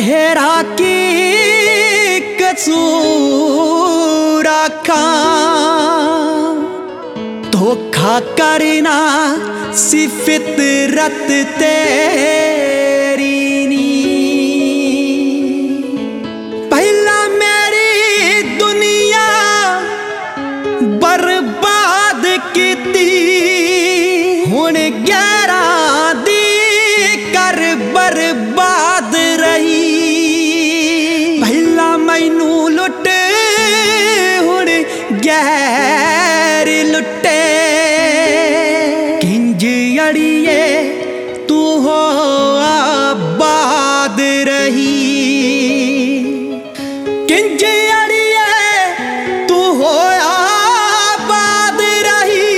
तेरा की कसूर आखा धोखा करना सी फितरत तेरी नी। पहला मेरी दुनिया बर्बाद कीती हुण गैरां दी कर बर्बाद रही। पहला मैनू लुट हुण गैर लुटे किंज अड़िए तू हो आबाद रही। किंज अड़िए तू हो आबाद रही।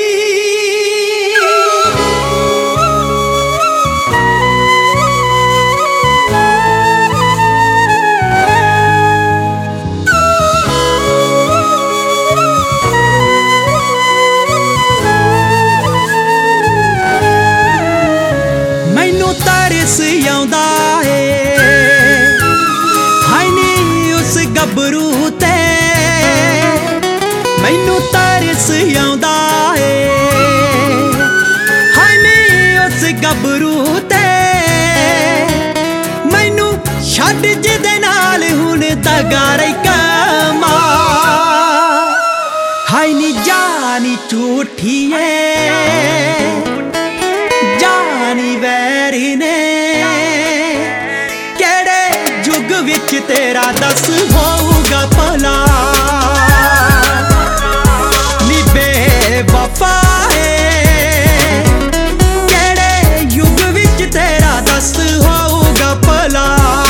मैनू तरस आउंदा है हाय नी उस गबरू ते। मैनू तरस आउंदा है हाय नी उस गबरू ते। मैनू छड्ड जिहदे नाल हुण दगा रही कमा हाय नी जानी झूठी है जानी वैरी ने। केड़े जुग विच तेरा दस होऊगा भला नी बेवफा है। केड़े युग विच तेरा दस होऊगा भला।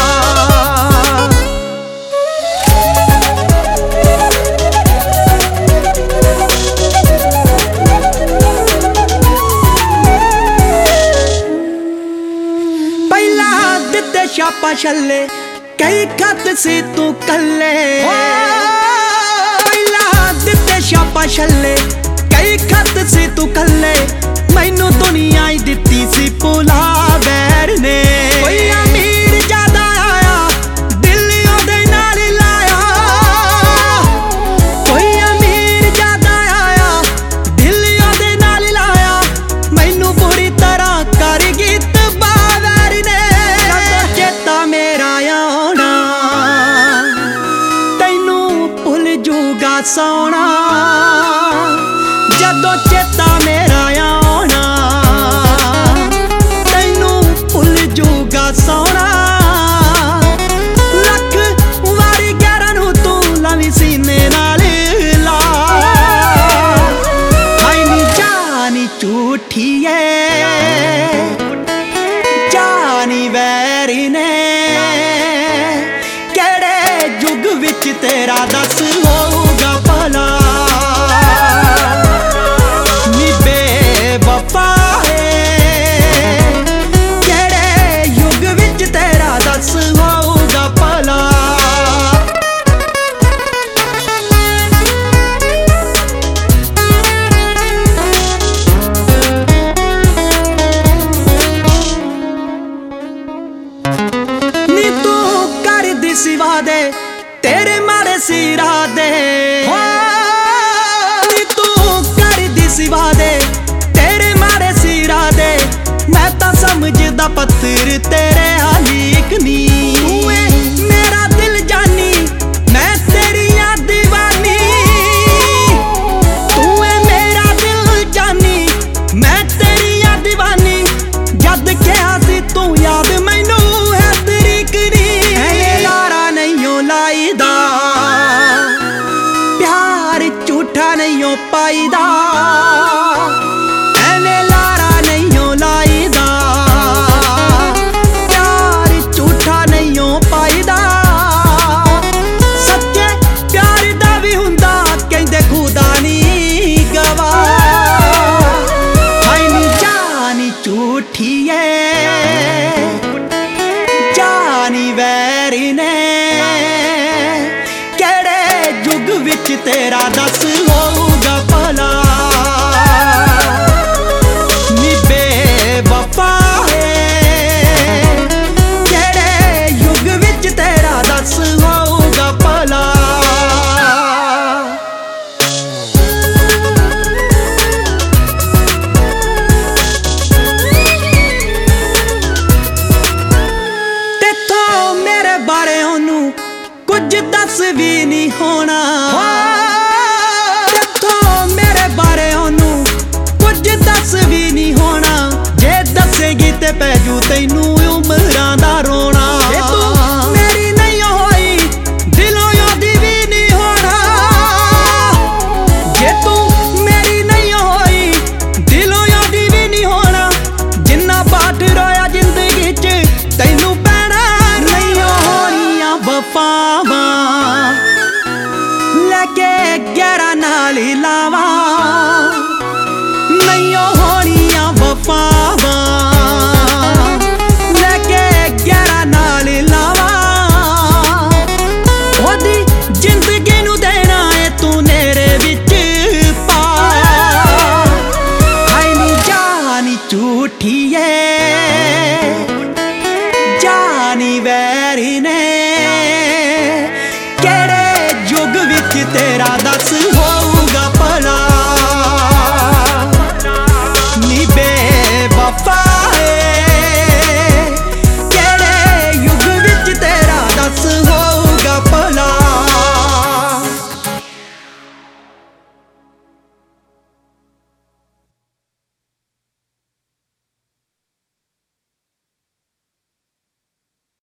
छापा छल्ले कई खत सी तू कल्ले। पहला दिते छापा छल्ले कई खत सी तू कल्ले। मैनू दुनिया ही दिती सी भुला बैर ने। कोई अमीर ज्यादा आया दिल ओदे नाल लाया। कोई अमीर ज्यादा आया दिल ओदे नाल लाया। मैनू बुरी तरह कर गीत बावैर ने। चेता मेरा आना तैनू भुल जूगा सोना। जदों चेता मेरा आना तैनू भुल जूगा सोना। लख वारी ग्यारां नू तू लावी सीने नाल ला हाय नी जानी झूठी है जानी वैरी ने। केड़े जुग विच तेरा दस होऊगा भला नी बेवफा है। केड़े युग विच तेरा दस होऊगा भला। नी तू कर दी सिवा दे तेरे मारे सिरा दे। नी तू कर दी सिवा दे तेरे मारे सिरा दे। मैं तां समझदा पत्थर तेरे हालीक नी। तू है मेरा दिल जानी मैं तेरियां दीवानी। तू है मेरा दिल जानी मैं तेरियां दीवानी। जद कहा सी तू याद मैनू है तरीक नी। लारा नहीं लाईदा प्यार झूठा नहीं पाईदा। एवें लारा नहीं लाईदा प्यार झूठा नहीं पाईदा। सच्चे प्यार दा भी हुंदा कहंदे खुदा नी गवा। हाय नी जानी झूठी है जानी वैरी ने। केड़े जुग विच तेरा दस होऊगा भला नी बेवफा है। केड़े युग ਵਾਲੀ ਲਾਵਾਂ